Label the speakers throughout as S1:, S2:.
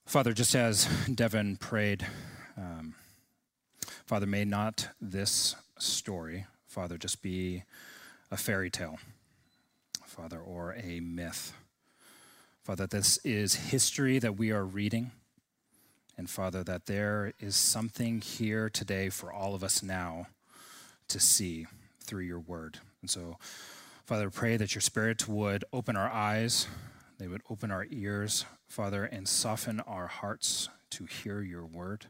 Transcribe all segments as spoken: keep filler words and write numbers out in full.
S1: Father, just as Devin prayed, um, Father, may not this story, Father, just be a fairy tale, Father, or a myth. Father, this is history that we are reading, and Father, that there is something here today for all of us now to see through your word. And so, Father, I pray that your Spirit would open our eyes, they would open our ears, Father, and soften our hearts to hear your word.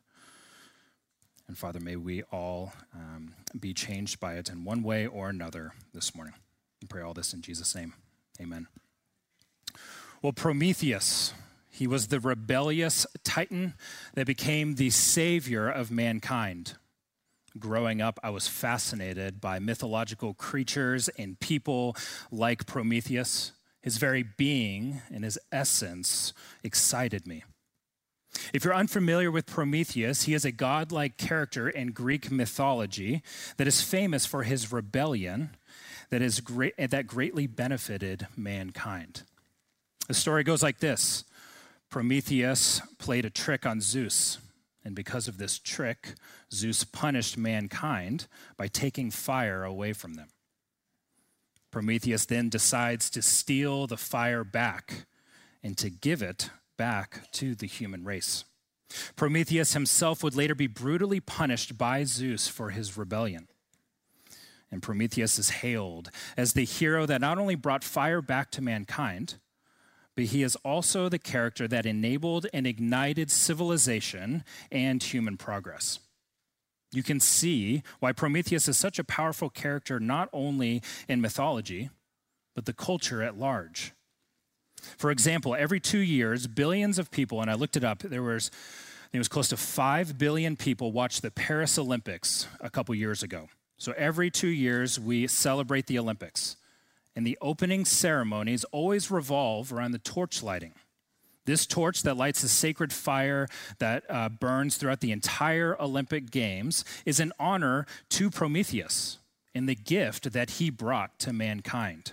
S1: And Father, may we all um, be changed by it in one way or another this morning. We pray all this in Jesus' name. Amen. Well, Prometheus, he was the rebellious titan that became the savior of mankind. Growing up, I was fascinated by mythological creatures and people like Prometheus. His very being and his essence excited me. If you're unfamiliar with Prometheus, he is a godlike character in Greek mythology that is famous for his rebellion that is great that greatly benefited mankind. The story goes like this. Prometheus played a trick on Zeus, and because of this trick, Zeus punished mankind by taking fire away from them. Prometheus then decides to steal the fire back and to give it back to the human race. Prometheus himself would later be brutally punished by Zeus for his rebellion. And Prometheus is hailed as the hero that not only brought fire back to mankind, but he is also the character that enabled and ignited civilization and human progress. You can see why Prometheus is such a powerful character not only in mythology, but the culture at large. For example, every two years, billions of people, and I looked it up, there was, it was close to five billion people watched the Paris Olympics a couple years ago. So every two years, we celebrate the Olympics. And the opening ceremonies always revolve around the torch lighting. This torch that lights a sacred fire that uh, burns throughout the entire Olympic Games is an honor to Prometheus in the gift that he brought to mankind.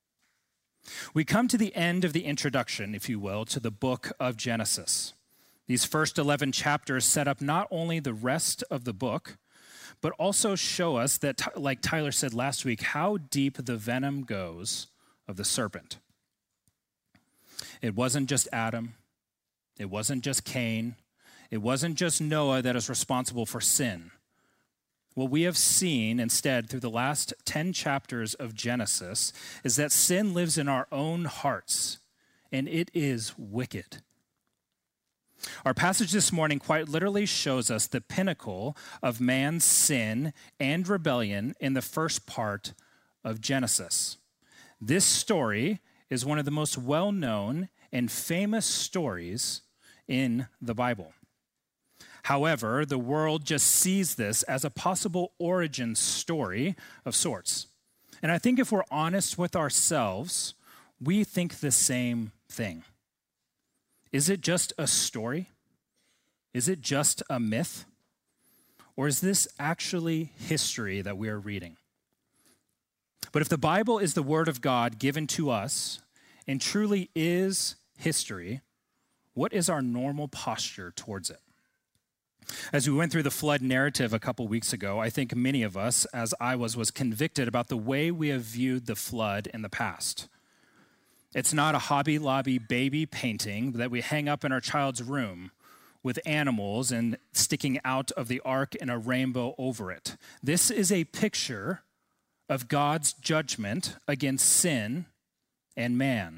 S1: We come to the end of the introduction, if you will, to the book of Genesis. These first eleven chapters set up not only the rest of the book, but also show us that, like Tyler said last week, how deep the venom goes of the serpent. It wasn't just Adam. It wasn't just Cain. It wasn't just Noah that is responsible for sin. What we have seen instead through the last ten chapters of Genesis is that sin lives in our own hearts, and it is wicked. Our passage this morning quite literally shows us the pinnacle of man's sin and rebellion in the first part of Genesis. This story is one of the most well-known and famous stories in the Bible. However, the world just sees this as a possible origin story of sorts. And I think if we're honest with ourselves, we think the same thing. Is it just a story? Is it just a myth? Or is this actually history that we are reading? But if the Bible is the word of God given to us and truly is history, what is our normal posture towards it? As we went through the flood narrative a couple weeks ago, I think many of us, as I was, was convicted about the way we have viewed the flood in the past. It's not a Hobby Lobby baby painting that we hang up in our child's room with animals and sticking out of the ark and a rainbow over it. This is a picture of God's judgment against sin and man.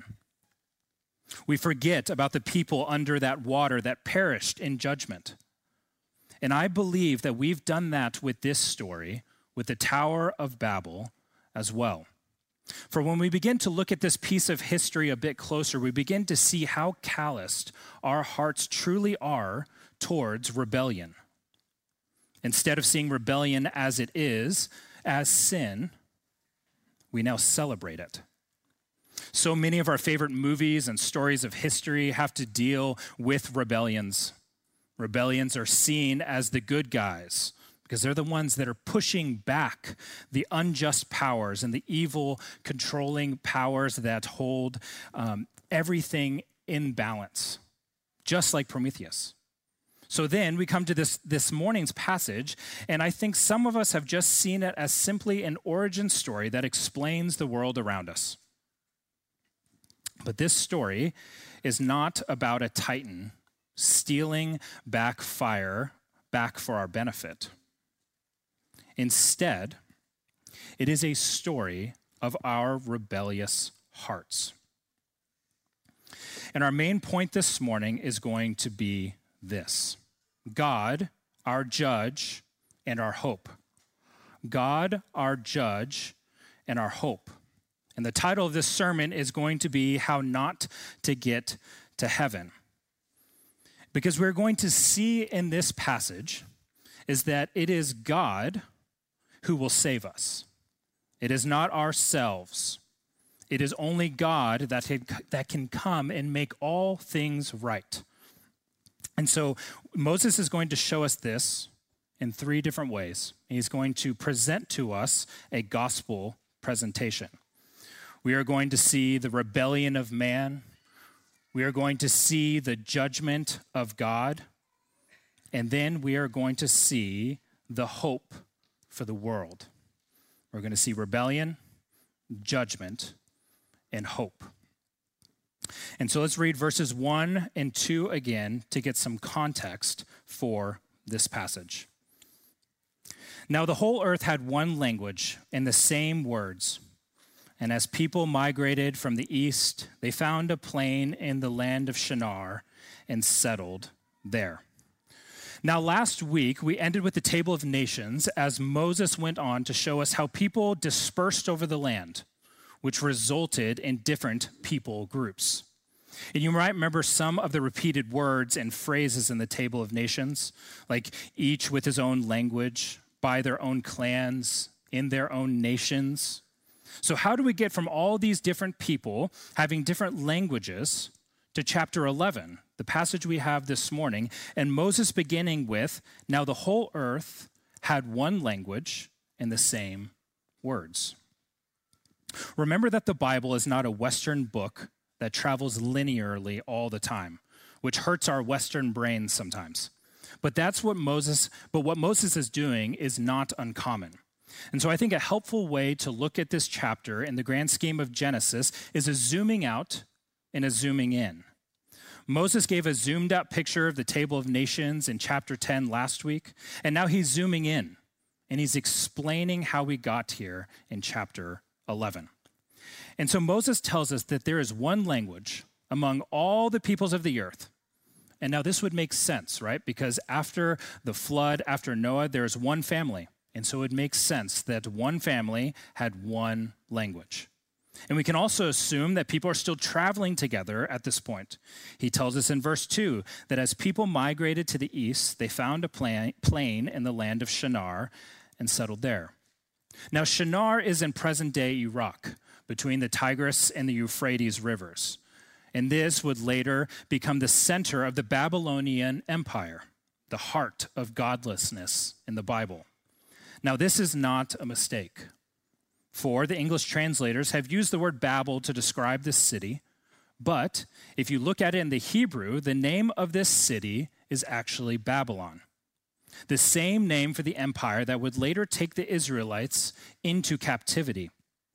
S1: We forget about the people under that water that perished in judgment. And I believe that we've done that with this story, with the Tower of Babel as well. For when we begin to look at this piece of history a bit closer, we begin to see how calloused our hearts truly are towards rebellion. Instead of seeing rebellion as it is, as sin, we now celebrate it. So many of our favorite movies and stories of history have to deal with rebellions. Rebellions are seen as the good guys because they're the ones that are pushing back the unjust powers and the evil controlling powers that hold um, everything in balance. just like Prometheus. So then we come to this, this morning's passage, and I think some of us have just seen it as simply an origin story that explains the world around us. But this story is not about a titan stealing back fire back for our benefit. Instead, it is a story of our rebellious hearts. And our main point this morning is going to be this: God, our judge and our hope. God, our judge and our hope. And the title of this sermon is going to be How Not to Get to Heaven. Because we're going to see in this passage is that it is God who will save us. It is not ourselves. It is only God that, that can come and make all things right. And so Moses is going to show us this in three different ways. He's going to present to us a gospel presentation. We are going to see the rebellion of man. We are going to see the judgment of God. And then we are going to see the hope for the world. We're going to see rebellion, judgment, and hope. And so let's read verses one and two again to get some context for this passage. Now the whole earth had one language and the same words. And as people migrated from the east, they found a plain in the land of Shinar and settled there. Now last week, we ended with the Table of Nations as Moses went on to show us how people dispersed over the land, which resulted in different people groups. And you might remember some of the repeated words and phrases in the Table of Nations, like each with his own language, by their own clans, in their own nations. So how do we get from all these different people having different languages to chapter eleven, the passage we have this morning, and Moses beginning with, now the whole earth had one language and the same words. Remember that the Bible is not a Western book that travels linearly all the time, which hurts our Western brains sometimes. But that's what Moses, but what Moses is doing is not uncommon. And so I think a helpful way to look at this chapter in the grand scheme of Genesis is a zooming out and a zooming in. Moses gave a zoomed out picture of the Table of Nations in chapter ten last week, and now he's zooming in, and he's explaining how we got here in chapter eleven. And so Moses tells us that there is one language among all the peoples of the earth. And now this would make sense, right? Because after the flood, after Noah, there is one family. And so it makes sense that one family had one language. And we can also assume that people are still traveling together at this point. He tells us in verse two that as people migrated to the east, they found a plain in the land of Shinar and settled there. Now, Shinar is in present-day Iraq, between the Tigris and the Euphrates rivers. And this would later become the center of the Babylonian Empire, the heart of godlessness in the Bible. Now, this is not a mistake, for the English translators have used the word Babel to describe this city, but if you look at it in the Hebrew, the name of this city is actually Babylon, the same name for the empire that would later take the Israelites into captivity.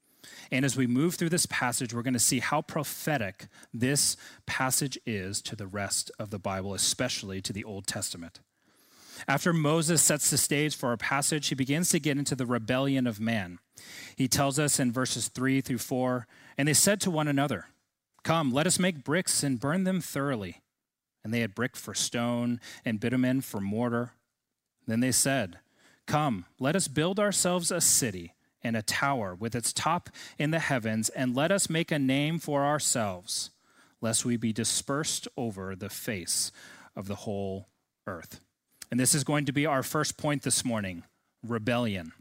S1: And as we move through this passage, we're going to see how prophetic this passage is to the rest of the Bible, especially to the Old Testament. After Moses sets the stage for our passage, he begins to get into the rebellion of man. He tells us in verses three through four, and they said to one another, "Come, let us make bricks and burn them thoroughly." And they had brick for stone and bitumen for mortar. Then they said, "Come, let us build ourselves a city and a tower with its top in the heavens, and let us make a name for ourselves, lest we be dispersed over the face of the whole earth." And this is going to be our first point this morning, rebellion.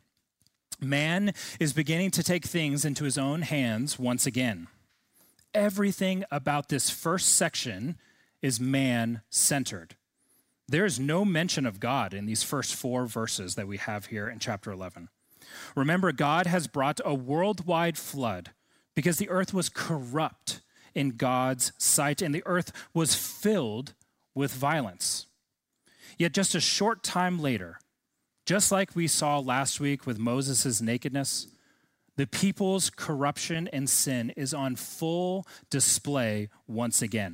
S1: Man is beginning to take things into his own hands once again. Everything about this first section is man-centered. There is no mention of God in these first four verses that we have here in chapter eleven. Remember, God has brought a worldwide flood because the earth was corrupt in God's sight, and the earth was filled with violence. Yet just a short time later, just like we saw last week with Moses' nakedness, the people's corruption and sin is on full display once again.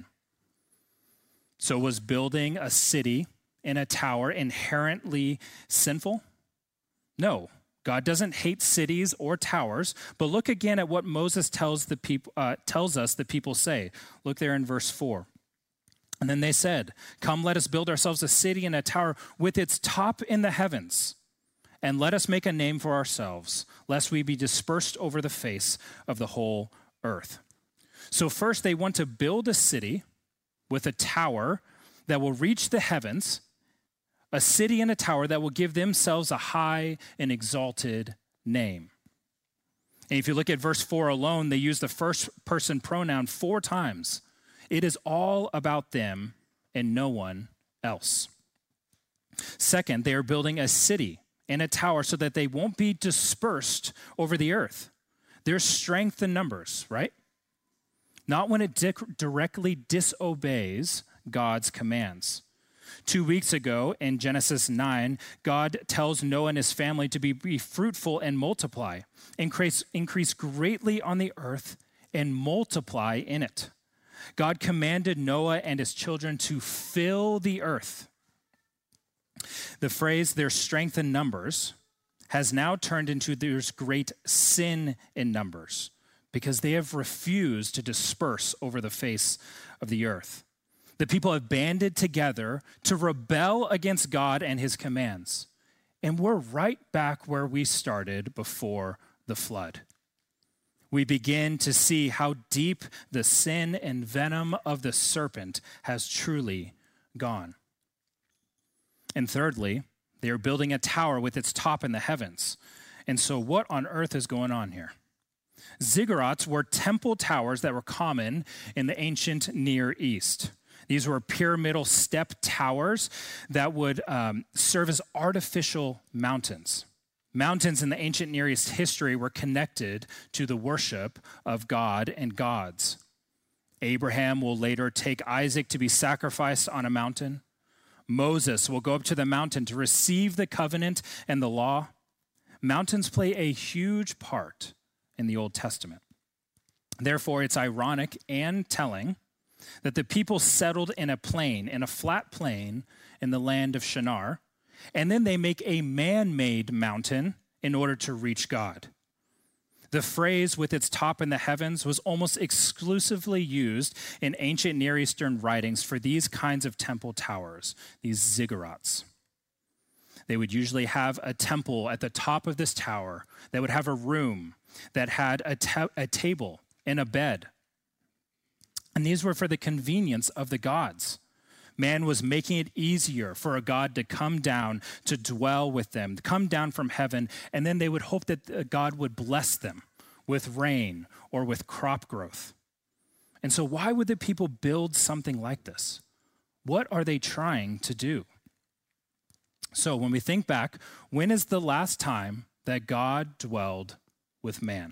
S1: So was building a city in a tower inherently sinful? No, God doesn't hate cities or towers, but look again at what Moses tells the people uh, tells us the people say. Look there in verse four. And then they said, "Come, let us build ourselves a city and a tower with its top in the heavens, and let us make a name for ourselves, lest we be dispersed over the face of the whole earth." So first they want to build a city with a tower that will reach the heavens, a city and a tower that will give themselves a high and exalted name. And if you look at verse four alone, they use the first person pronoun four times. It is all about them and no one else. Second, they are building a city and a tower so that they won't be dispersed over the earth. There's strength in numbers, right? Not when it di- directly disobeys God's commands. Two weeks ago in Genesis nine, God tells Noah and his family to be, be fruitful and multiply, increase, increase greatly on the earth and multiply in it. God commanded Noah and his children to fill the earth. The phrase, "there's strength in numbers," has now turned into "there's great sin in numbers," because they have refused to disperse over the face of the earth. The people have banded together to rebel against God and his commands. And we're right back where we started before the flood. We begin to see how deep the sin and venom of the serpent has truly gone. And thirdly, they are building a tower with its top in the heavens. And so what on earth is going on here? Ziggurats were temple towers that were common in the ancient Near East. These were pyramidal step towers that would um, serve as artificial mountains. Mountains in the ancient Near East history were connected to the worship of God and gods. Abraham will later take Isaac to be sacrificed on a mountain. Moses will go up to the mountain to receive the covenant and the law. Mountains play a huge part in the Old Testament. Therefore, it's ironic and telling that the people settled in a plain, in a flat plain in the land of Shinar, and then they make a man-made mountain in order to reach God. The phrase "with its top in the heavens" was almost exclusively used in ancient Near Eastern writings for these kinds of temple towers, these ziggurats. They would usually have a temple at the top of this tower that would have a room that had a, ta- a table and a bed. And these were for the convenience of the gods. Man was making it easier for a god to come down to dwell with them, to come down from heaven, and then they would hope that God would bless them with rain or with crop growth. And so why would the people build something like this? What are they trying to do? So when we think back, when is the last time that God dwelled with man?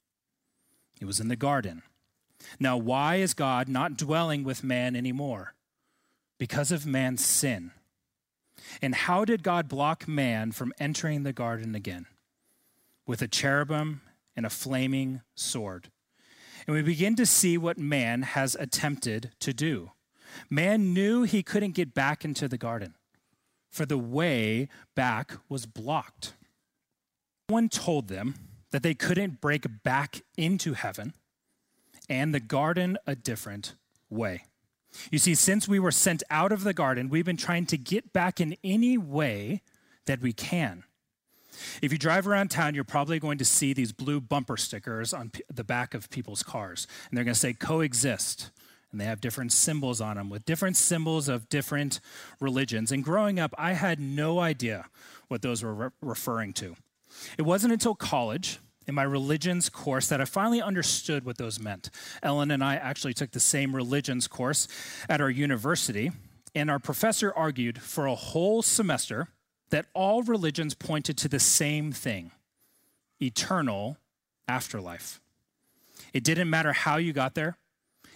S1: It was in the garden. Now, why is God not dwelling with man anymore? Because of man's sin. And how did God block man from entering the garden again? With a cherubim and a flaming sword. And we begin to see what man has attempted to do. Man knew he couldn't get back into the garden, for the way back was blocked. Someone told them that they couldn't break back into heaven and the garden a different way. You see, since we were sent out of the garden, we've been trying to get back in any way that we can. If you drive around town, you're probably going to see these blue bumper stickers on p- the back of people's cars. And they're going to say coexist. And they have different symbols on them with different symbols of different religions. And growing up, I had no idea what those were re- referring to. It wasn't until college in my religions course that I finally understood what those meant. Ellen and I actually took the same religions course at our university, and our professor argued for a whole semester that all religions pointed to the same thing: eternal afterlife. It didn't matter how you got there.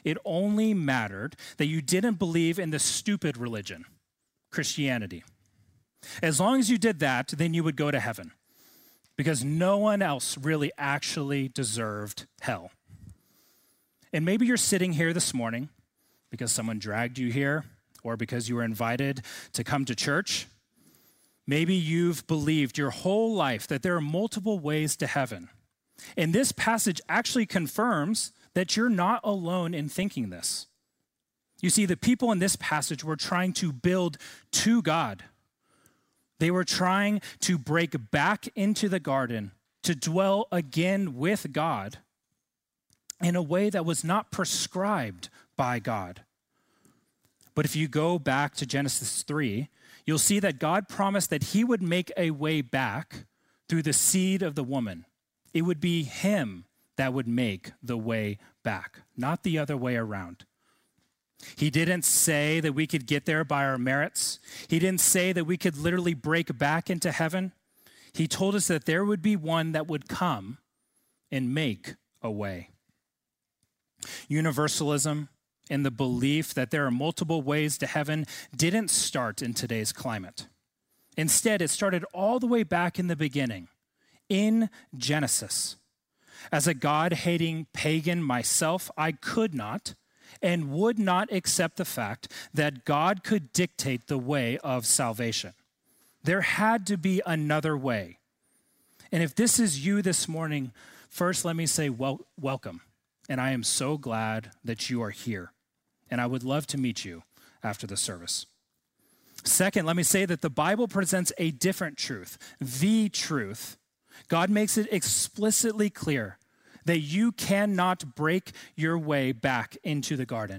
S1: it only mattered that you didn't believe in the stupid religion, Christianity. As long as you did that, then you would go to heaven, because no one else really actually deserved hell. And maybe you're sitting here this morning because someone dragged you here, or because you were invited to come to church. Maybe you've believed your whole life that there are multiple ways to heaven. And this passage actually confirms that you're not alone in thinking this. You see, the people in this passage were trying to build to God. They were trying to break back into the garden, to dwell again with God in a way that was not prescribed by God. But if you go back to Genesis three, you'll see that God promised that he would make a way back through the seed of the woman. It would be him that would make the way back, not the other way around. He didn't say that we could get there by our merits. He didn't say that we could literally break back into heaven. He told us that there would be one that would come and make a way. Universalism and the belief that there are multiple ways to heaven didn't start in today's climate. Instead, it started all the way back in the beginning, in Genesis. As a God-hating pagan myself, I could not and would not accept the fact that God could dictate the way of salvation. There had to be another way. And if this is you this morning, first let me say wel- welcome. And I am so glad that you are here. And I would love to meet you after the service. Second, let me say that the Bible presents a different truth, the truth. God makes it explicitly clear that you cannot break your way back into the garden.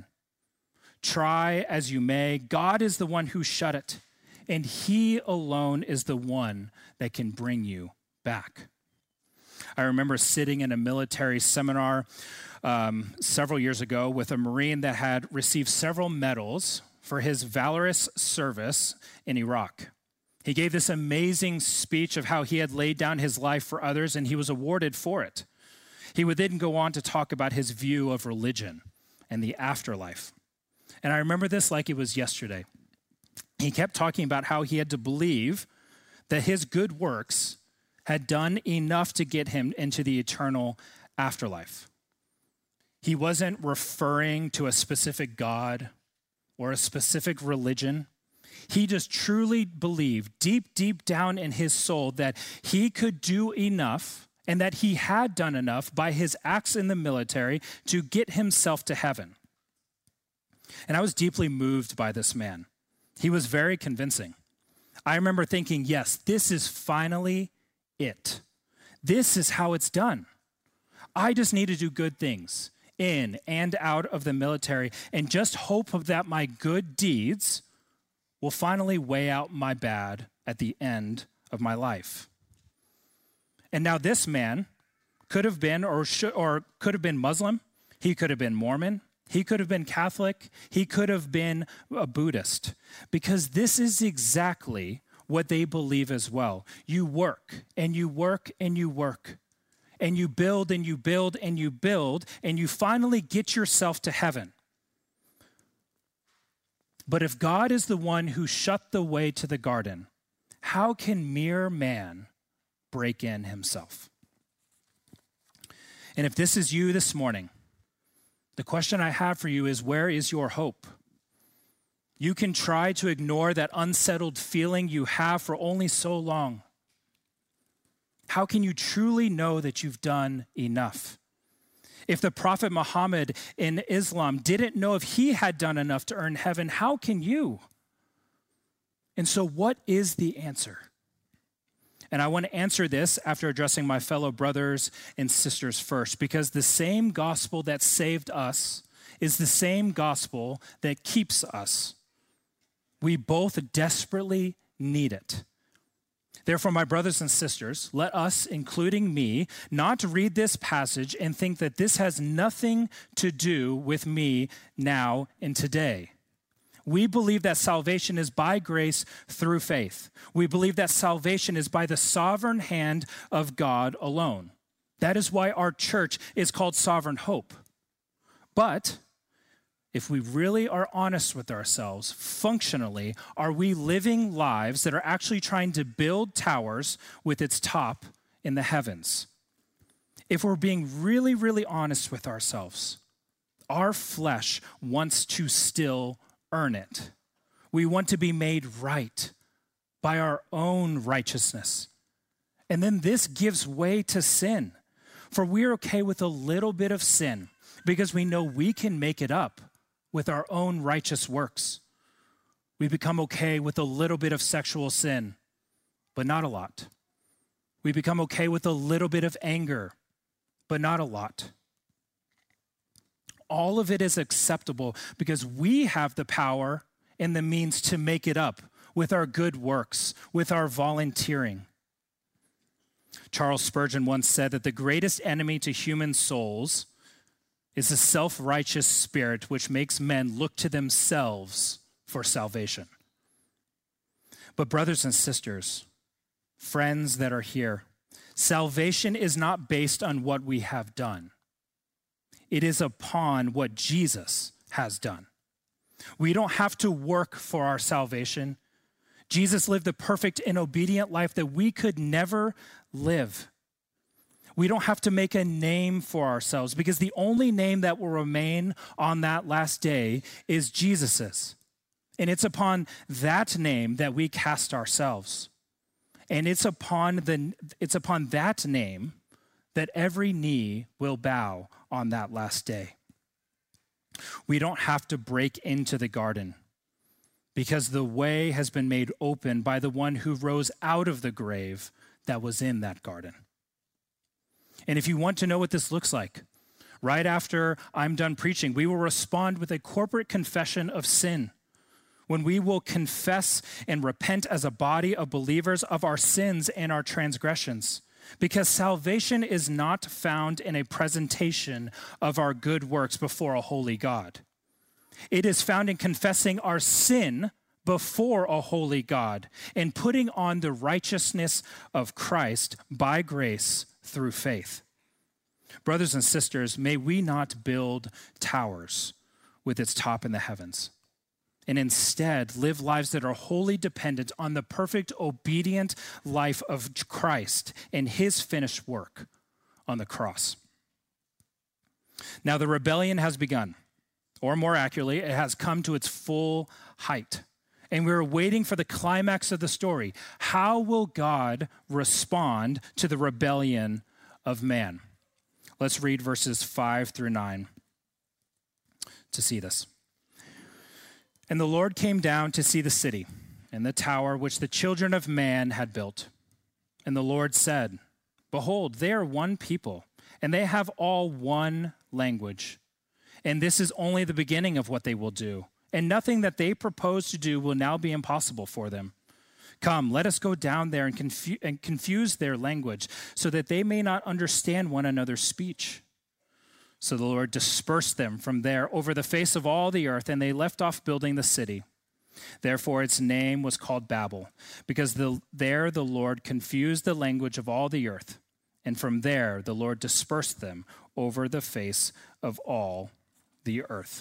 S1: Try as you may, God is the one who shut it, and he alone is the one that can bring you back. I remember sitting in a military seminar um, several years ago with a Marine that had received several medals for his valorous service in Iraq. He gave this amazing speech of how he had laid down his life for others, and he was awarded for it. He would then go on to talk about his view of religion and the afterlife. And I remember this like it was yesterday. He kept talking about how he had to believe that his good works had done enough to get him into the eternal afterlife. He wasn't referring to a specific God or a specific religion. He just truly believed deep, deep down in his soul that he could do enough and that he had done enough by his acts in the military to get himself to heaven. And I was deeply moved by this man. He was very convincing. I remember thinking, yes, this is finally it. This is how it's done. I just need to do good things in and out of the military and just hope that my good deeds will finally weigh out my bad at the end of my life. And now this man could have been or should, or could have been Muslim. He could have been Mormon. He could have been Catholic. He could have been a Buddhist, because this is exactly what they believe as well. You work and you work and you work and you build and you build and you build and you finally get yourself to heaven. But if God is the one who shut the way to the garden, how can mere man break in himself? And if this is you this morning, the question I have for you is, where is your hope? You can try to ignore that unsettled feeling you have for only so long. How can you truly know that you've done enough? If the Prophet Muhammad in Islam didn't know if he had done enough to earn heaven, how can you? And so what is the answer? And I want to answer this after addressing my fellow brothers and sisters first, because the same gospel that saved us is the same gospel that keeps us. We both desperately need it. Therefore, my brothers and sisters, let us, including me, not read this passage and think that this has nothing to do with me now and today. We believe that salvation is by grace through faith. We believe that salvation is by the sovereign hand of God alone. That is why our church is called Sovereign Hope. But if we really are honest with ourselves, functionally, are we living lives that are actually trying to build towers with its top in the heavens? If we're being really, really honest with ourselves, our flesh wants to still earn it. We want to be made right by our own righteousness. And then this gives way to sin. For we're okay with a little bit of sin because we know we can make it up with our own righteous works. We become okay with a little bit of sexual sin, but not a lot. We become okay with a little bit of anger, but not a lot. All of it is acceptable because we have the power and the means to make it up with our good works, with our volunteering. Charles Spurgeon once said that the greatest enemy to human souls is the self-righteous spirit which makes men look to themselves for salvation. But brothers and sisters, friends that are here, salvation is not based on what we have done. It is upon what Jesus has done. We don't have to work for our salvation. Jesus lived the perfect and obedient life that we could never live. We don't have to make a name for ourselves because the only name that will remain on that last day is Jesus's. And it's upon that name that we cast ourselves. And it's upon the it's upon that name that every knee will bow on that last day. We don't have to break into the garden because the way has been made open by the one who rose out of the grave that was in that garden. And if you want to know what this looks like, right after I'm done preaching, we will respond with a corporate confession of sin, when we will confess and repent as a body of believers of our sins and our transgressions. Because salvation is not found in a presentation of our good works before a holy God. It is found in confessing our sin before a holy God and putting on the righteousness of Christ by grace through faith. Brothers and sisters, may we not build towers with its top in the heavens, and instead live lives that are wholly dependent on the perfect, obedient life of Christ and his finished work on the cross. Now, the rebellion has begun, or more accurately, it has come to its full height. And we're waiting for the climax of the story. How will God respond to the rebellion of man? Let's read verses five through nine to see this. And the Lord came down to see the city and the tower which the children of man had built. And the Lord said, Behold, they are one people, and they have all one language. And this is only the beginning of what they will do. And nothing that they propose to do will now be impossible for them. Come, let us go down there and, confu- and confuse their language, so that they may not understand one another's speech. So the Lord dispersed them from there over the face of all the earth, and they left off building the city. Therefore its name was called Babel, because the, there the Lord confused the language of all the earth. And from there the Lord dispersed them over the face of all the earth.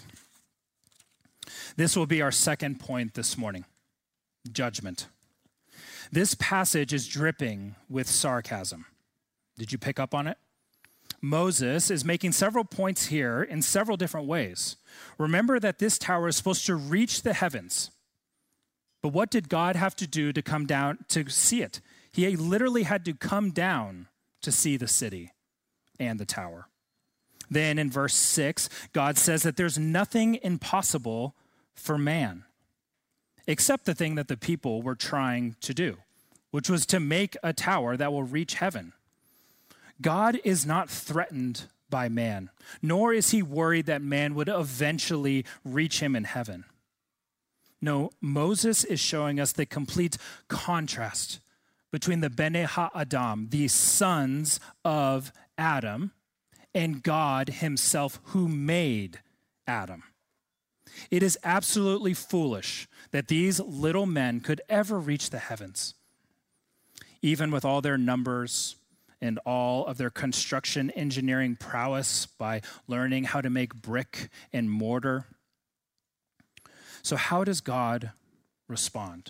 S1: This will be our second point this morning, judgment. This passage is dripping with sarcasm. Did you pick up on it? Moses is making several points here in several different ways. Remember that this tower is supposed to reach the heavens. But what did God have to do to come down to see it? He literally had to come down to see the city and the tower. Then in verse six, God says that there's nothing impossible for man, except the thing that the people were trying to do, which was to make a tower that will reach heaven. God is not threatened by man, nor is he worried that man would eventually reach him in heaven. No, Moses is showing us the complete contrast between the Bnei HaAdam, the sons of Adam, and God himself who made Adam. It is absolutely foolish that these little men could ever reach the heavens. Even with all their numbers and all of their construction engineering prowess by learning how to make brick and mortar, So how does God respond?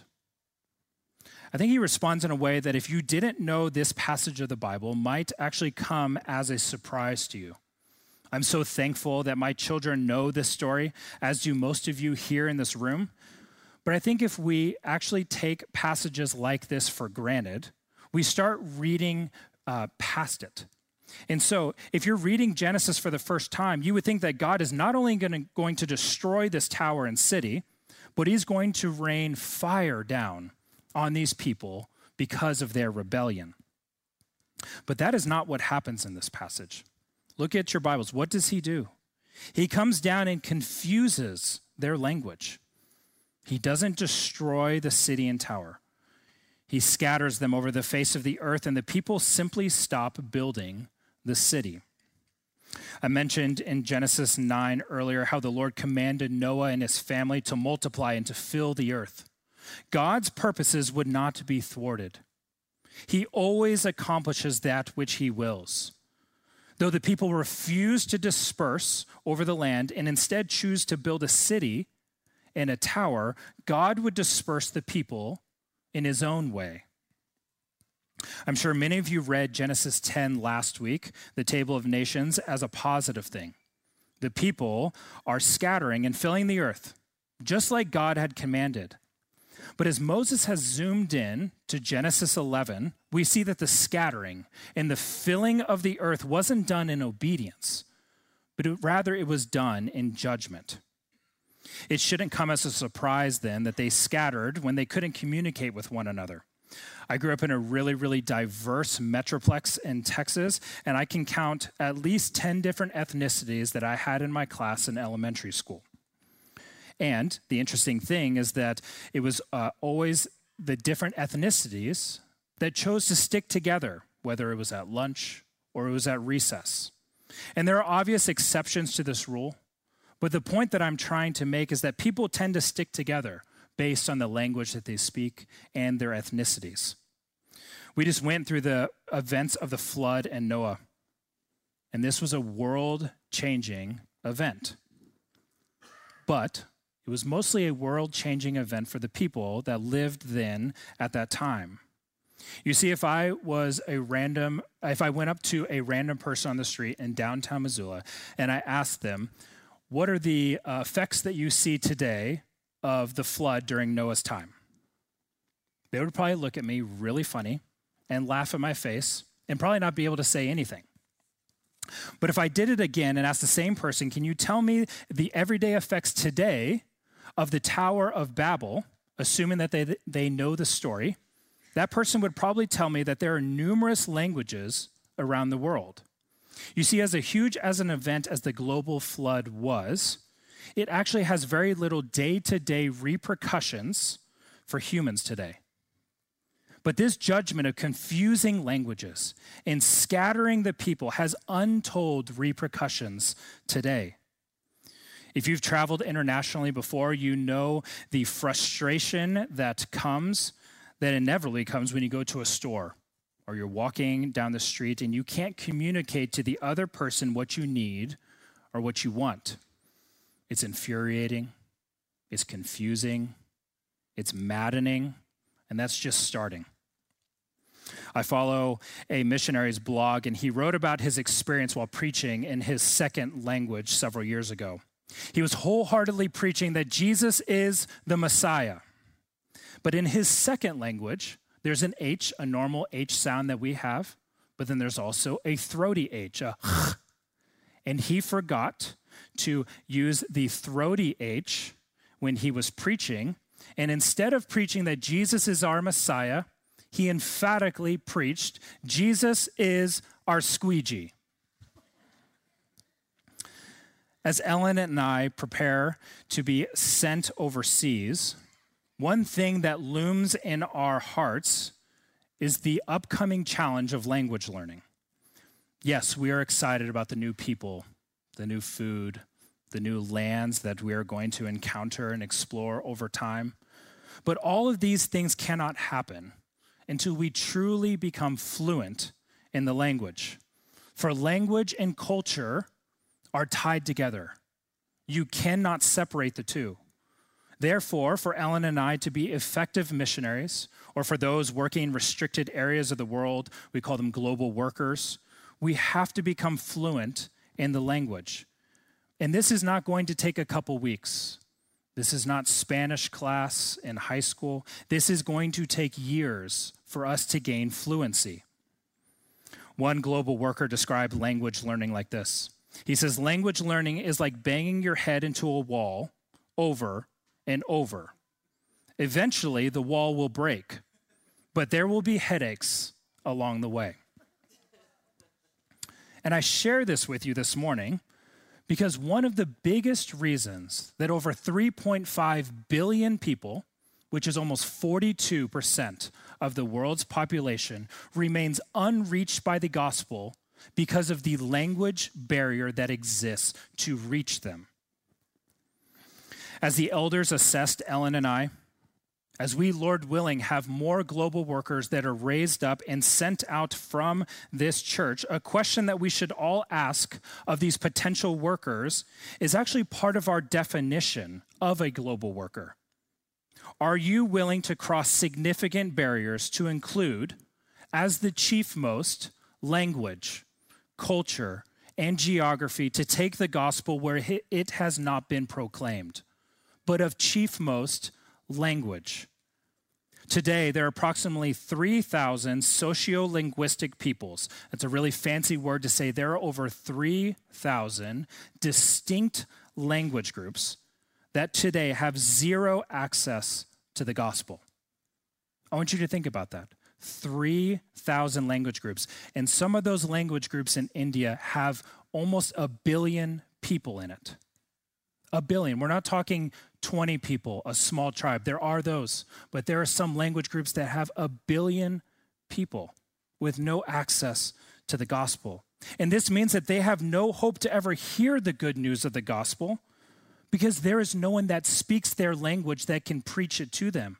S1: I think he responds in a way that if you didn't know this passage of the Bible, might actually come as a surprise to you. I'm so thankful that my children know this story, as do most of you here in this room. But I think if we actually take passages like this for granted, we start reading uh, past it. And so if you're reading Genesis for the first time, you would think that God is not only going to, going to destroy this tower and city, but he's going to rain fire down on these people because of their rebellion. But that is not what happens in this passage. Look at your Bibles. What does he do? He comes down and confuses their language. He doesn't destroy the city and tower. He scatters them over the face of the earth, and the people simply stop building the city. I mentioned in Genesis nine earlier how the Lord commanded Noah and his family to multiply and to fill the earth. God's purposes would not be thwarted. He always accomplishes that which he wills. Though the people refuse to disperse over the land and instead choose to build a city and a tower, God would disperse the people in his own way. I'm sure many of you read Genesis ten last week, the Table of Nations, as a positive thing. The people are scattering and filling the earth, just like God had commanded. But as Moses has zoomed in to Genesis eleven, we see that the scattering and the filling of the earth wasn't done in obedience, but it, rather it was done in judgment. It shouldn't come as a surprise then that they scattered when they couldn't communicate with one another. I grew up in a really, really diverse metroplex in Texas, and I can count at least ten different ethnicities that I had in my class in elementary school. And the interesting thing is that it was uh, always the different ethnicities that chose to stick together, whether it was at lunch or it was at recess. And there are obvious exceptions to this rule, but the point that I'm trying to make is that people tend to stick together based on the language that they speak and their ethnicities. We just went through the events of the flood and Noah, and this was a world-changing event. But it was mostly a world-changing event for the people that lived then at that time. You see, if I was a random, if I went up to a random person on the street in downtown Missoula and I asked them, what are the uh, effects that you see today of the flood during Noah's time? They would probably look at me really funny and laugh at my face and probably not be able to say anything. But if I did it again and asked the same person, can you tell me the everyday effects today of the Tower of Babel, assuming that they, they know the story, that person would probably tell me that there are numerous languages around the world. You see, as a huge as an event as the global flood was, it actually has very little day-to-day repercussions for humans today. But this judgment of confusing languages and scattering the people has untold repercussions today. If you've traveled internationally before, you know the frustration that comes, that inevitably comes when you go to a store or you're walking down the street and you can't communicate to the other person what you need or what you want. It's infuriating, it's confusing, it's maddening, and that's just starting. I follow a missionary's blog, and he wrote about his experience while preaching in his second language several years ago. He was wholeheartedly preaching that Jesus is the Messiah. But in his second language, there's an H, a normal H sound that we have, but then there's also a throaty H, a ch. And he forgot to use the throaty H when he was preaching. And instead of preaching that Jesus is our Messiah, he emphatically preached, Jesus is our squeegee. As Ellen and I prepare to be sent overseas, one thing that looms in our hearts is the upcoming challenge of language learning. Yes, we are excited about the new people, the new food, the new lands that we are going to encounter and explore over time. But all of these things cannot happen until we truly become fluent in the language. For language and culture are tied together. You cannot separate the two. Therefore, for Ellen and I to be effective missionaries, or for those working in restricted areas of the world, we call them global workers, we have to become fluent in the language. And this is not going to take a couple weeks. This is not Spanish class in high school. This is going to take years for us to gain fluency. One global worker described language learning like this. He says, language learning is like banging your head into a wall over and over. Eventually, the wall will break, but there will be headaches along the way. And I share this with you this morning because one of the biggest reasons that over three point five billion people, which is almost forty-two percent of the world's population, remains unreached by the gospel because of the language barrier that exists to reach them. As the elders assessed Ellen and I, as we, Lord willing, have more global workers that are raised up and sent out from this church, a question that we should all ask of these potential workers is actually part of our definition of a global worker. Are you willing to cross significant barriers to include, as the chiefmost, language, culture, and geography to take the gospel where it has not been proclaimed, but of chiefmost, language? Today, there are approximately three thousand socio-linguistic peoples. That's a really fancy word to say there are over three thousand distinct language groups that today have zero access to the gospel. I want you to think about that. three thousand language groups. And some of those language groups in India have almost a billion people in it. A billion. We're not talking twenty people, a small tribe. There are those, but there are some language groups that have a billion people with no access to the gospel. And this means that they have no hope to ever hear the good news of the gospel because there is no one that speaks their language that can preach it to them.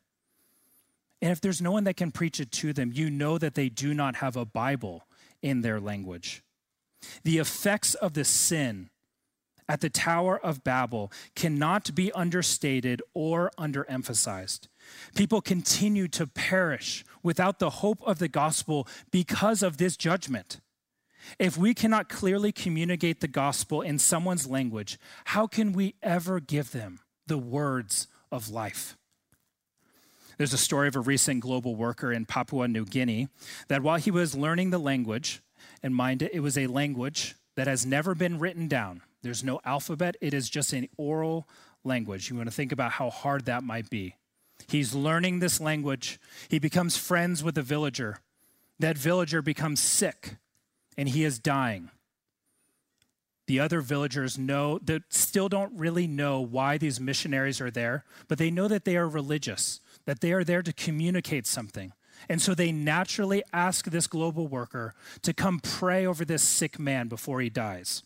S1: And if there's no one that can preach it to them, you know that they do not have a Bible in their language. The effects of the sin at the Tower of Babel cannot be understated or underemphasized. People continue to perish without the hope of the gospel because of this judgment. If we cannot clearly communicate the gospel in someone's language, how can we ever give them the words of life? There's a story of a recent global worker in Papua New Guinea that while he was learning the language, and mind it, it was a language that has never been written down. There's no alphabet. It is just an oral language. You want to think about how hard that might be. He's learning this language. He becomes friends with a villager. That villager becomes sick, and he is dying. The other villagers know that still don't really know why these missionaries are there, but they know that they are religious, that they are there to communicate something. And so they naturally ask this global worker to come pray over this sick man before he dies.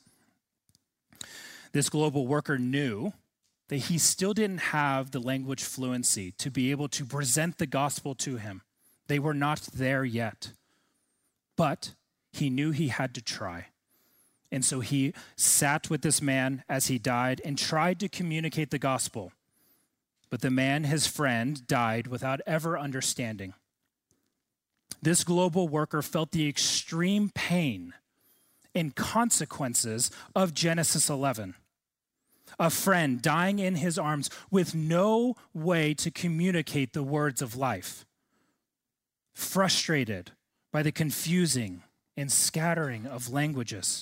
S1: This global worker knew that he still didn't have the language fluency to be able to present the gospel to him. They were not there yet. But he knew he had to try. And so he sat with this man as he died and tried to communicate the gospel. But the man, his friend, died without ever understanding. This global worker felt the extreme pain and consequences of Genesis eleven. A friend dying in his arms with no way to communicate the words of life. Frustrated by the confusing and scattering of languages.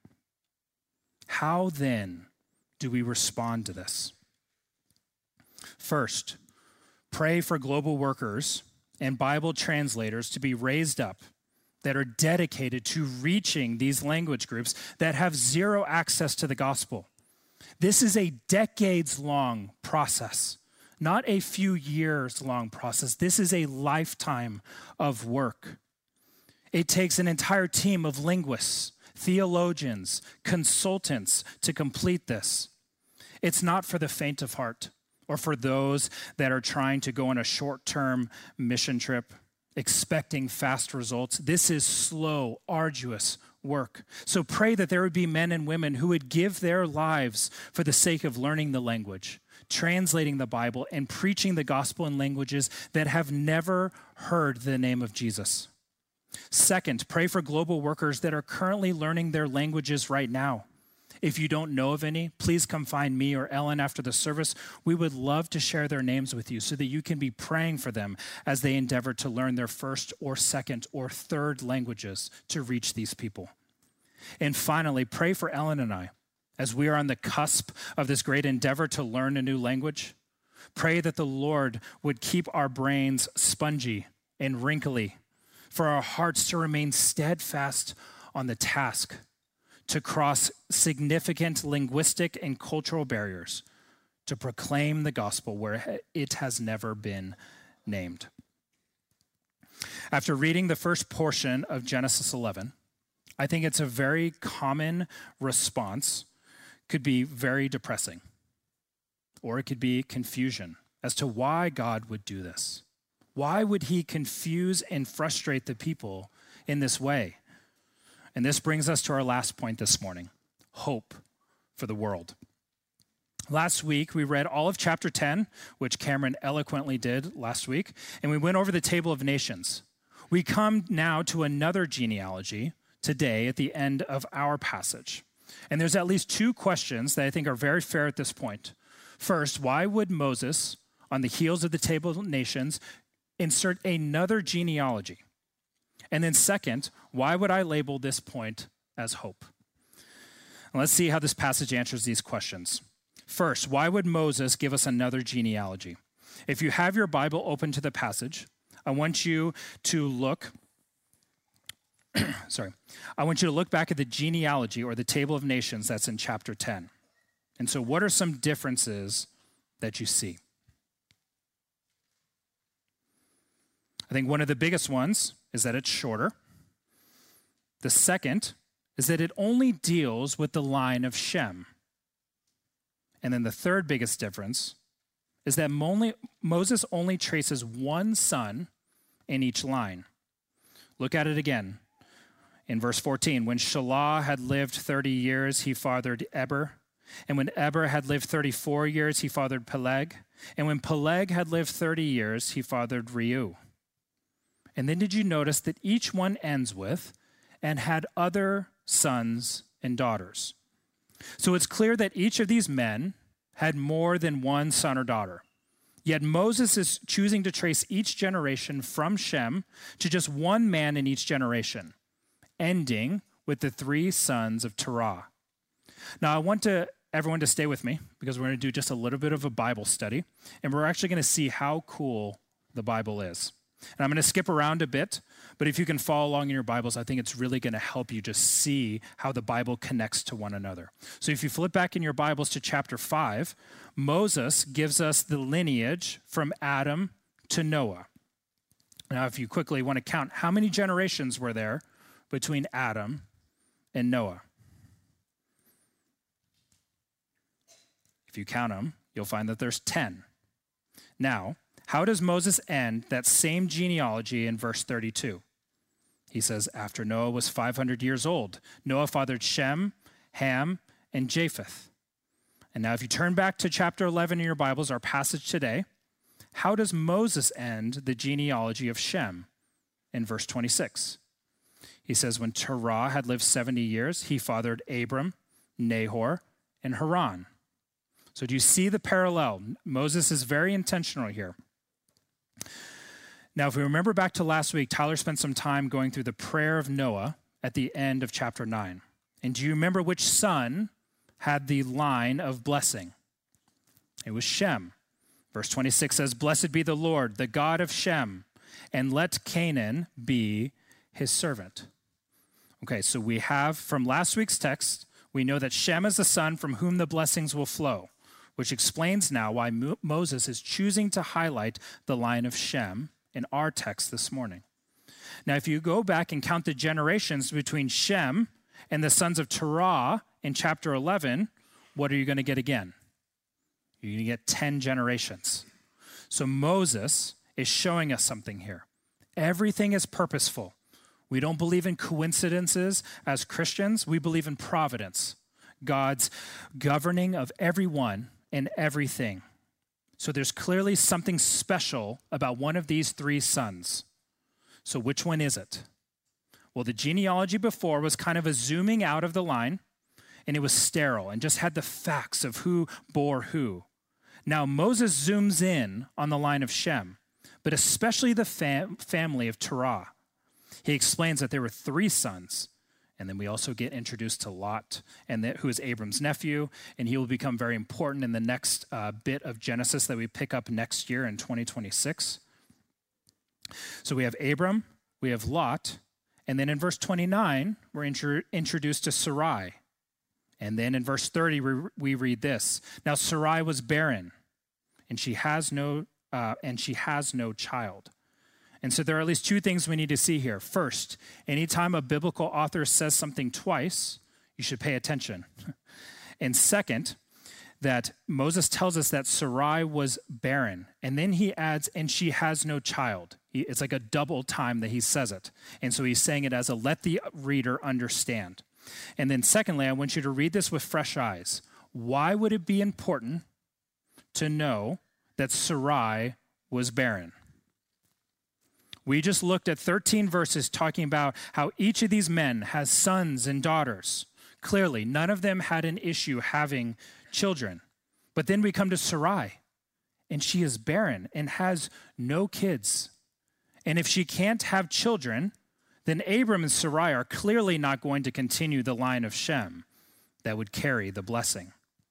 S1: How then do we respond to this? First, pray for global workers and Bible translators to be raised up that are dedicated to reaching these language groups that have zero access to the gospel. This is a decades-long process, not a few years-long process. This is a lifetime of work. It takes an entire team of linguists, theologians, consultants to complete this. It's not for the faint of heart or for those that are trying to go on a short-term mission trip, expecting fast results. This is slow, arduous work. So pray that there would be men and women who would give their lives for the sake of learning the language, translating the Bible and preaching the gospel in languages that have never heard the name of Jesus. Second, pray for global workers that are currently learning their languages right now. If you don't know of any, please come find me or Ellen after the service. We would love to share their names with you so that you can be praying for them as they endeavor to learn their first or second or third languages to reach these people. And finally, pray for Ellen and I as we are on the cusp of this great endeavor to learn a new language. Pray that the Lord would keep our brains spongy and wrinkly, for our hearts to remain steadfast on the task to cross significant linguistic and cultural barriers to proclaim the gospel where it has never been named. After reading the first portion of Genesis eleven, I think it's a very common response, could be very depressing, or it could be confusion as to why God would do this. Why would he confuse and frustrate the people in this way? And this brings us to our last point this morning, hope for the world. Last week, we read all of chapter ten, which Cameron eloquently did last week, and we went over the table of nations. We come now to another genealogy today at the end of our passage. And there's at least two questions that I think are very fair at this point. First, why would Moses, on the heels of the table of nations, insert another genealogy? And then second, why would I label this point as hope? And let's see how this passage answers these questions. First, why would Moses give us another genealogy? If you have your Bible open to the passage, I want you to look, sorry, I want you to look back at the genealogy or the table of nations that's in chapter ten. And so what are some differences that you see? I think one of the biggest ones is that it's shorter. The second is that it only deals with the line of Shem. And then the third biggest difference is that Moses only traces one son in each line. Look at it again. In verse fourteen, when Shelah had lived thirty years, he fathered Eber. And when Eber had lived thirty-four years, he fathered Peleg. And when Peleg had lived thirty years, he fathered Reu. And then did you notice that each one ends with, and had other sons and daughters? So it's clear that each of these men had more than one son or daughter. Yet Moses is choosing to trace each generation from Shem to just one man in each generation, ending with the three sons of Terah. Now, I want to everyone to stay with me because we're going to do just a little bit of a Bible study, and we're actually going to see how cool the Bible is. And I'm going to skip around a bit, but if you can follow along in your Bibles, I think it's really going to help you just see how the Bible connects to one another. So if you flip back in your Bibles to chapter five, Moses gives us the lineage from Adam to Noah. Now, if you quickly want to count, how many generations were there between Adam and Noah? If you count them, you'll find that there's ten. Now, how does Moses end that same genealogy in verse thirty-two? He says, after Noah was five hundred years old, Noah fathered Shem, Ham, and Japheth. And now if you turn back to chapter eleven in your Bibles, our passage today, how does Moses end the genealogy of Shem in verse twenty-six? He says, when Terah had lived seventy years, he fathered Abram, Nahor, and Haran. So do you see the parallel? Moses is very intentional here. Now, if we remember back to last week, Tyler spent some time going through the prayer of Noah at the end of chapter nine. And do you remember which son had the line of blessing? It was Shem. Verse twenty-six says, blessed be the Lord, the God of Shem, and let Canaan be his servant. Okay, so we have from last week's text, we know that Shem is the son from whom the blessings will flow, which explains now why Mo- Moses is choosing to highlight the line of Shem in our text this morning. Now, if you go back and count the generations between Shem and the sons of Terah in chapter eleven, what are you going to get again? You're going to get ten generations. So Moses is showing us something here. Everything is purposeful. We don't believe in coincidences as Christians. We believe in providence, God's governing of everyone and everything So there's clearly something special about one of these three sons. So which one is it? Well, the genealogy before was kind of a zooming out of the line, and it was sterile and just had the facts of who bore who. Now Moses zooms in on the line of Shem, but especially the fam- family of Terah. He explains that there were three sons, and then we also get introduced to Lot, and that, who is Abram's nephew, and he will become very important in the next uh, bit of Genesis that we pick up next year in twenty twenty-six. So we have Abram, we have Lot, and then in verse twenty-nine, we're intro- introduced to Sarai. And then in verse thirty, we, we read this. Now Sarai was barren, and she has no uh, and she has no child. And so there are at least two things we need to see here. First, anytime a biblical author says something twice, you should pay attention. And second, that Moses tells us that Sarai was barren. And then he adds, and she has no child. It's like a double time that he says it. And so he's saying it as a let the reader understand. And then secondly, I want you to read this with fresh eyes. Why would it be important to know that Sarai was barren? We just looked at thirteen verses talking about how each of these men has sons and daughters. Clearly, none of them had an issue having children. But then we come to Sarai, and she is barren and has no kids. And if she can't have children, then Abram and Sarai are clearly not going to continue the line of Shem that would carry the blessing.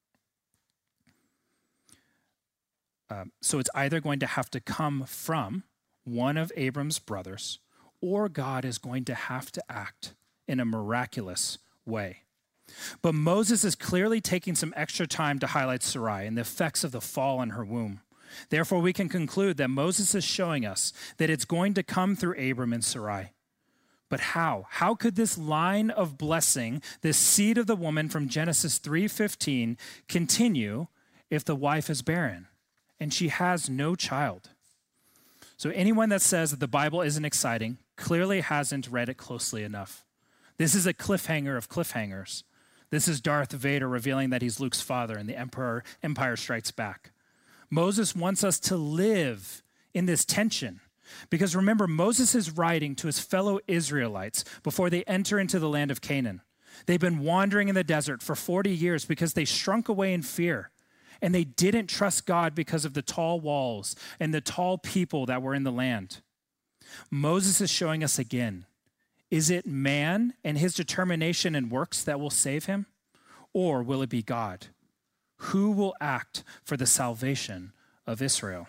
S1: Um, so it's either going to have to come from one of Abram's brothers, or God is going to have to act in a miraculous way. But Moses is clearly taking some extra time to highlight Sarai and the effects of the fall in her womb. Therefore, we can conclude that Moses is showing us that it's going to come through Abram and Sarai. But how? How could this line of blessing, this seed of the woman from Genesis three fifteen, continue if the wife is barren and she has no child? So anyone that says that the Bible isn't exciting clearly hasn't read it closely enough. This is a cliffhanger of cliffhangers. This is Darth Vader revealing that he's Luke's father and the Emperor Empire Strikes Back. Moses wants us to live in this tension. Because remember, Moses is writing to his fellow Israelites before they enter into the land of Canaan. They've been wandering in the desert for forty years because they shrunk away in fear. And they didn't trust God because of the tall walls and the tall people that were in the land. Moses is showing us again, is it man and his determination and works that will save him? Or will it be God? Who will act for the salvation of Israel?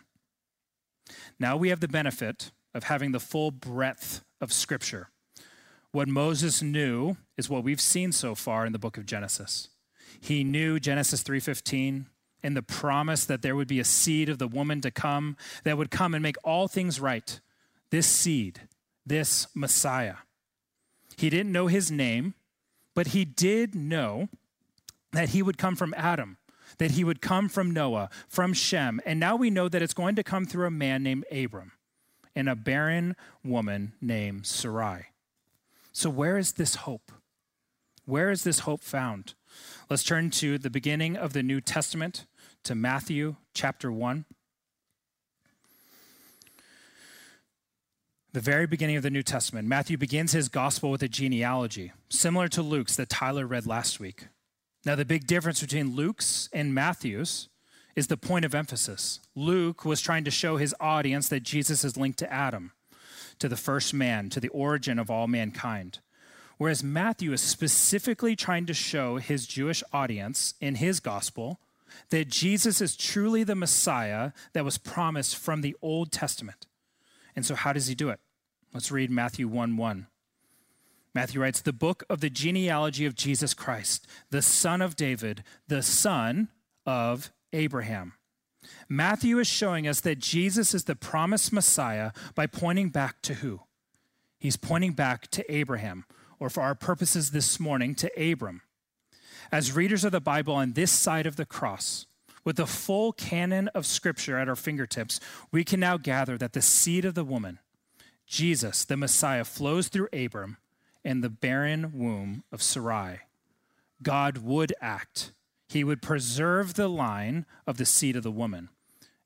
S1: Now we have the benefit of having the full breadth of Scripture. What Moses knew is what we've seen so far in the book of Genesis. He knew Genesis three fifteen and the promise that there would be a seed of the woman to come that would come and make all things right. This seed, this Messiah. He didn't know his name, but he did know that he would come from Adam, that he would come from Noah, from Shem. And now we know that it's going to come through a man named Abram and a barren woman named Sarai. So where is this hope? Where is this hope found? Let's turn to the beginning of the New Testament, to Matthew chapter one. The very beginning of the New Testament. Matthew begins his gospel with a genealogy, similar to Luke's that Tyler read last week. Now, the big difference between Luke's and Matthew's is the point of emphasis. Luke was trying to show his audience that Jesus is linked to Adam, to the first man, to the origin of all mankind. Whereas Matthew is specifically trying to show his Jewish audience in his gospel that Jesus is truly the Messiah that was promised from the Old Testament. And so how does he do it? Let's read Matthew one one. Matthew writes, the book of the genealogy of Jesus Christ, the son of David, the son of Abraham. Matthew is showing us that Jesus is the promised Messiah by pointing back to who? He's pointing back to Abraham, or for our purposes this morning, to Abram. As readers of the Bible on this side of the cross, with the full canon of Scripture at our fingertips, we can now gather that the seed of the woman, Jesus, the Messiah, flows through Abram and the barren womb of Sarai. God would act. He would preserve the line of the seed of the woman.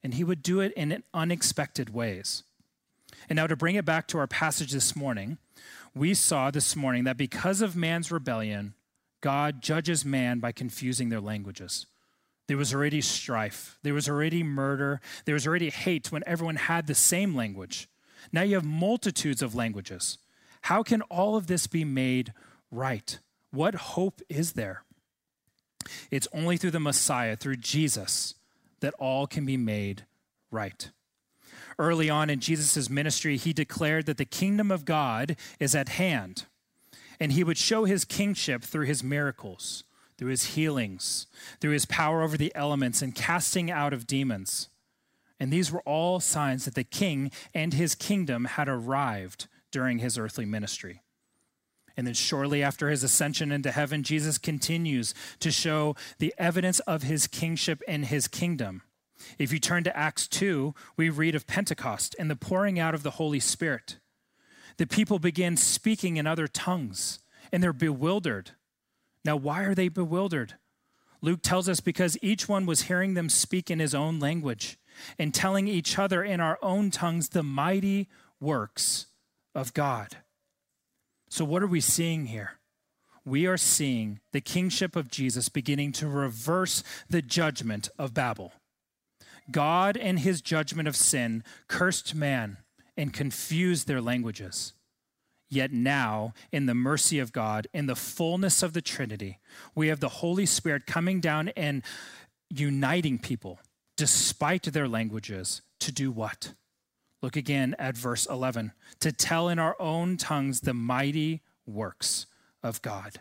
S1: and he would do it in unexpected ways. And now to bring it back to our passage this morning, we saw this morning that because of man's rebellion, God judges man by confusing their languages. There was already strife. There was already murder. There was already hate when everyone had the same language. Now you have multitudes of languages. How can all of this be made right? What hope is there? It's only through the Messiah, through Jesus, that all can be made right. Early on in Jesus' ministry, he declared that the kingdom of God is at hand, and he would show his kingship through his miracles, through his healings, through his power over the elements and casting out of demons. And these were all signs that the king and his kingdom had arrived during his earthly ministry. And then shortly after his ascension into heaven, Jesus continues to show the evidence of his kingship and his kingdom. If you turn to Acts two, we read of Pentecost and the pouring out of the Holy Spirit. The people begin speaking in other tongues, and they're bewildered. Now, why are they bewildered? Luke tells us because each one was hearing them speak in his own language and telling each other in our own tongues the mighty works of God. So what are we seeing here? We are seeing the kingship of Jesus beginning to reverse the judgment of Babel. God in his judgment of sin cursed man and confused their languages. Yet now, in the mercy of God, in the fullness of the Trinity, we have the Holy Spirit coming down and uniting people despite their languages to do what? Look again at verse eleven. To tell in our own tongues the mighty works of God.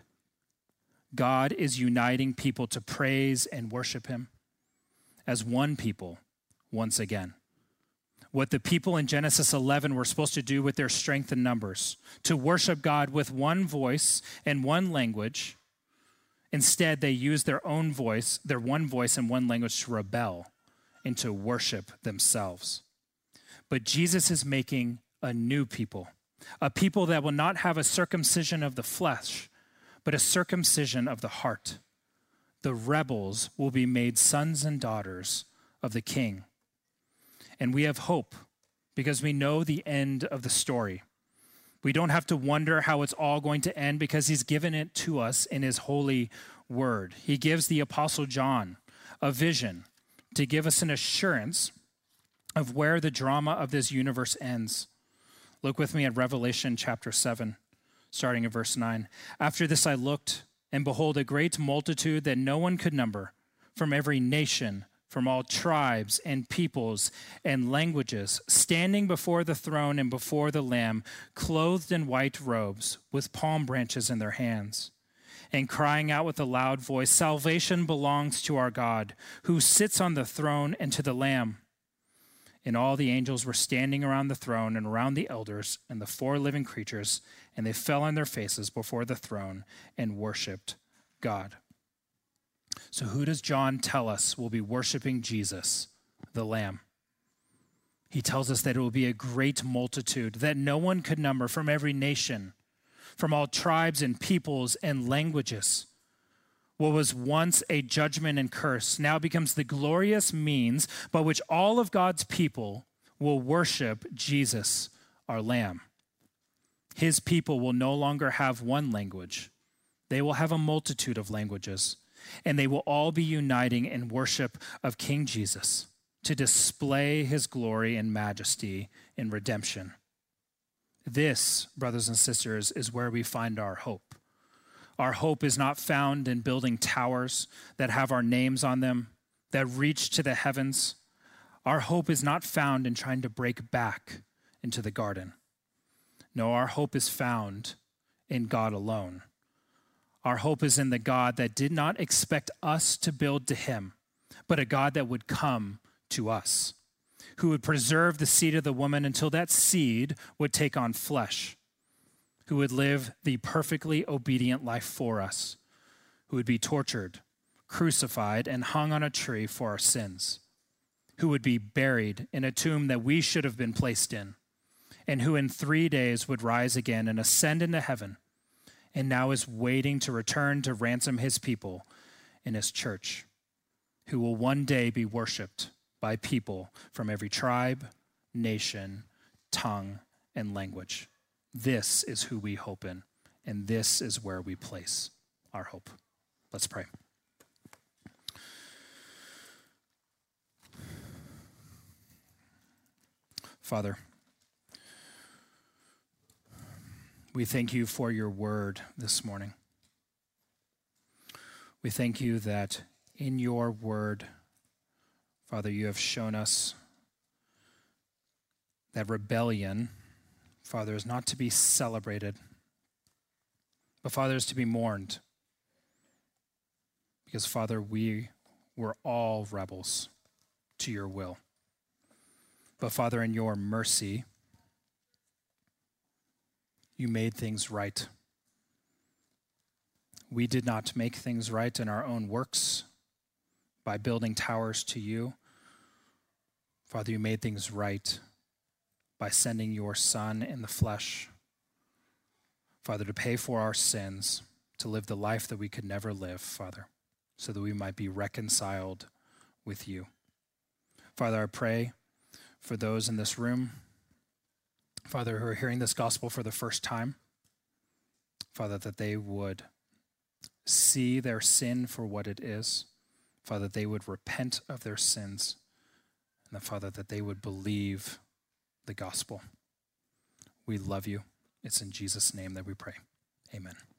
S1: God is uniting people to praise and worship him as one people once again. What the people in Genesis eleven were supposed to do with their strength in numbers, to worship God with one voice and one language. Instead, they used their own voice, their one voice and one language to rebel and to worship themselves. But Jesus is making a new people, a people that will not have a circumcision of the flesh, but a circumcision of the heart. The rebels will be made sons and daughters of the King. And we have hope because we know the end of the story. We don't have to wonder how it's all going to end because he's given it to us in his holy word. He gives the Apostle John a vision to give us an assurance of where the drama of this universe ends. Look with me at Revelation chapter seven, starting at verse nine. After this I looked, and behold, a great multitude that no one could number, from every nation, from all tribes and peoples and languages, standing before the throne and before the Lamb, clothed in white robes, with palm branches in their hands, and crying out with a loud voice, Salvation belongs to our God, who sits on the throne, and to the Lamb. And all the angels were standing around the throne and around the elders and the four living creatures, and they fell on their faces before the throne and worshiped God. So who does John tell us will be worshiping Jesus, the Lamb? He tells us that it will be a great multitude that no one could number, from every nation, from all tribes and peoples and languages. What was once a judgment and curse now becomes the glorious means by which all of God's people will worship Jesus, our Lamb. His people will no longer have one language. They will have a multitude of languages, and they will all be uniting in worship of King Jesus to display his glory and majesty in redemption. This, brothers and sisters, is where we find our hope. Our hope is not found in building towers that have our names on them, that reach to the heavens. Our hope is not found in trying to break back into the garden. No, our hope is found in God alone. Our hope is in the God that did not expect us to build to him, but a God that would come to us, who would preserve the seed of the woman until that seed would take on flesh, who would live the perfectly obedient life for us, who would be tortured, crucified, and hung on a tree for our sins, who would be buried in a tomb that we should have been placed in, and who in three days would rise again and ascend into heaven, and now is waiting to return to ransom his people in his church, who will one day be worshiped by people from every tribe, nation, tongue, and language. This is who we hope in, and this is where we place our hope. Let's pray. Father, we thank you for your word this morning. We thank you that in your word, Father, you have shown us that rebellion, Father, is not to be celebrated, but Father, is to be mourned. Because Father, we were all rebels to your will. But Father, in your mercy, you made things right. We did not make things right in our own works by building towers to you. Father, you made things right by sending your Son in the flesh, Father, to pay for our sins, to live the life that we could never live, Father, so that we might be reconciled with you. Father, I pray for those in this room, Father, who are hearing this gospel for the first time, Father, that they would see their sin for what it is, Father, that they would repent of their sins, and that, Father, that they would believe the gospel. We love you. It's in Jesus' name that we pray. Amen.